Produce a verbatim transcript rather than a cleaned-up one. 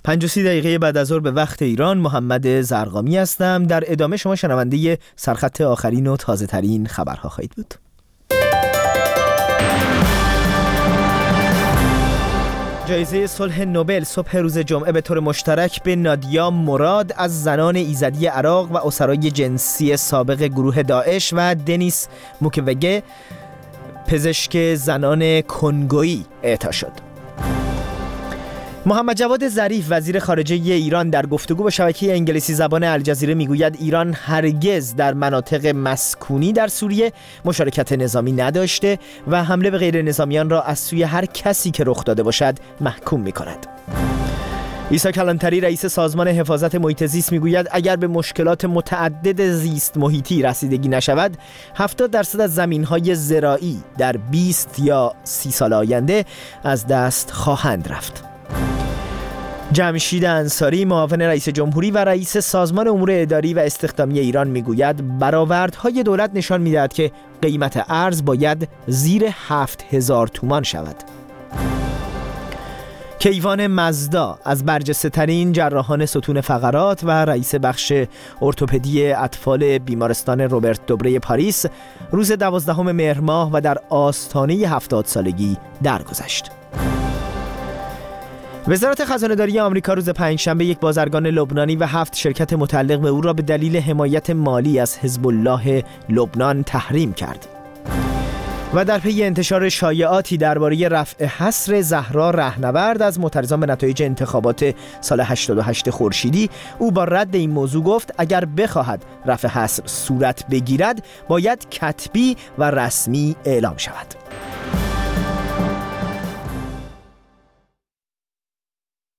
پنج و سی دقیقه بعد از ظهر به وقت ایران، محمد زرقامی هستم. در ادامه شما شنونده سرخط آخرین و تازه ترین خبرها خواهید بود. جایزه صلح نوبل صبح روز جمعه به طور مشترک به نادیا مراد از زنان ایزدی عراق و اسرای جنسی سابق گروه داعش و دنیس موکوگه پزشک زنان کنگویی اعطا شد. محمد جواد ظریف وزیر خارجه ایران در گفتگو با شبکه انگلیسی زبان الجزیره میگوید ایران هرگز در مناطق مسکونی در سوریه مشارکت نظامی نداشته و حمله به غیر نظامیان را از سوی هر کسی که رخ داده باشد محکوم می‌کند. عیسی کلانتری رئیس سازمان حفاظت محیط زیست میگوید اگر به مشکلات متعدد زیست محیطی رسیدگی نشود، هفتاد درصد از زمین‌های زراعی در بیست یا سی سال آینده از دست خواهند رفت. جمشید انصاری معاون رئیس جمهوری و رئیس سازمان امور اداری و استخدامی ایران میگوید برآوردهای دولت نشان میدهد که قیمت ارز باید زیر هفت هزار تومان شود. کیوان مزدا از برجسته ترین جراحان ستون فقرات و رئیس بخش ارتوپدی اطفال بیمارستان روبرت دوبره پاریس روز دوازدهم مهر ماه و در آستانه هفتاد سالگی درگذشت. وزارت خزانه‌داری آمریکا روز پنجشنبه یک بازرگان لبنانی و هفت شرکت متعلق به او را به دلیل حمایت مالی از حزب الله لبنان تحریم کرد. و در پی انتشار شایعاتی درباره رفع حصر زهرا رهنورد از معترضان به نتایج انتخابات سال هشتاد و هشت خورشیدی، او با رد این موضوع گفت اگر بخواهد رفع حصر صورت بگیرد باید کتبی و رسمی اعلام شود.